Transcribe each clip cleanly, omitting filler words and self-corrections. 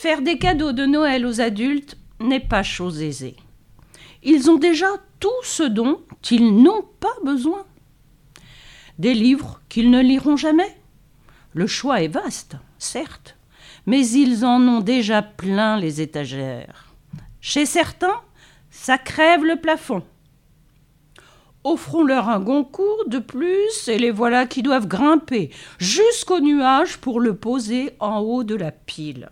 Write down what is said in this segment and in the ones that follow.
Faire des cadeaux de Noël aux adultes n'est pas chose aisée. Ils ont déjà tout ce dont ils n'ont pas besoin. Des livres qu'ils ne liront jamais. Le choix est vaste, certes, mais ils en ont déjà plein les étagères. Chez certains, ça crève le plafond. Offrons-leur un Goncourt de plus et les voilà qui doivent grimper jusqu'au nuage pour le poser en haut de la pile.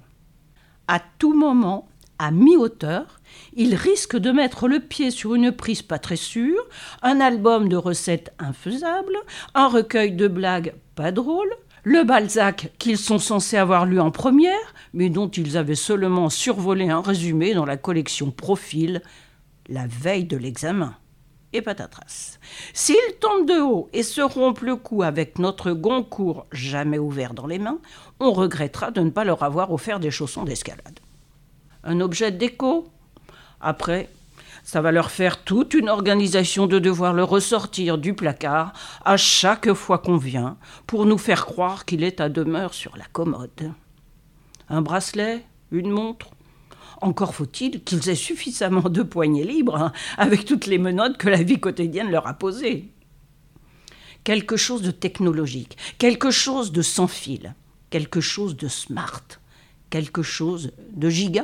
À tout moment, à mi-hauteur, ils risquent de mettre le pied sur une prise pas très sûre, un album de recettes infaisables, un recueil de blagues pas drôles, le Balzac qu'ils sont censés avoir lu en première, mais dont ils avaient seulement survolé un résumé dans la collection Profil la veille de l'examen. Et patatras. S'ils tombent de haut et se rompent le cou avec notre Goncourt jamais ouvert dans les mains, on regrettera de ne pas leur avoir offert des chaussons d'escalade. Un objet de déco ? Après, ça va leur faire toute une organisation de devoir le ressortir du placard à chaque fois qu'on vient pour nous faire croire qu'il est à demeure sur la commode. Un bracelet ? Une montre ? Encore faut-il qu'ils aient suffisamment de poignets libres avec toutes les menottes que la vie quotidienne leur a posées. Quelque chose de technologique, quelque chose de sans fil, quelque chose de smart, quelque chose de giga.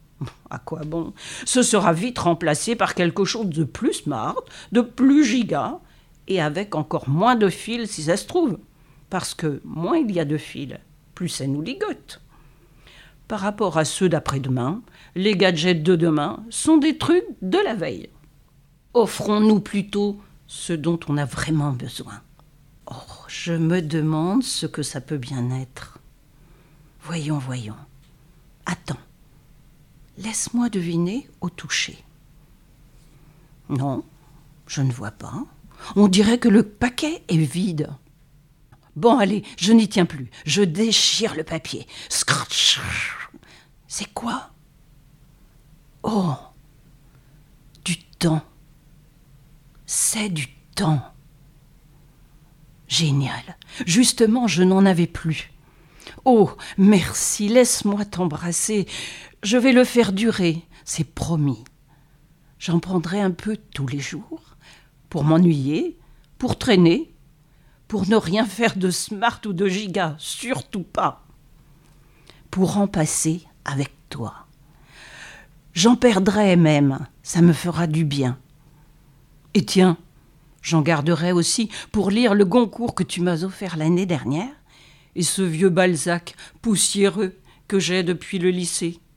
À quoi bon ? Ce sera vite remplacé par quelque chose de plus smart, de plus giga, et avec encore moins de fils si ça se trouve. Parce que moins il y a de fils, plus ça nous ligote. Par rapport à ceux d'après-demain, les gadgets de demain sont des trucs de la veille. Offrons-nous plutôt ce dont on a vraiment besoin. Oh, je me demande ce que ça peut bien être. Voyons. Attends, laisse-moi deviner au toucher. Non, je ne vois pas. On dirait que le paquet est vide. Bon, allez, je n'y tiens plus. Je déchire le papier. Scratch. C'est quoi ? Oh, du temps. C'est du temps. Génial. Justement, je n'en avais plus. Oh, merci, laisse-moi t'embrasser. Je vais le faire durer, c'est promis. J'en prendrai un peu tous les jours, pour m'ennuyer, pour traîner, pour ne rien faire de smart ou de giga, surtout pas. Pour en passer avec toi. J'en perdrai même, ça me fera du bien. Et tiens, j'en garderai aussi pour lire le Goncourt que tu m'as offert l'année dernière et ce vieux Balzac poussiéreux que j'ai depuis le lycée.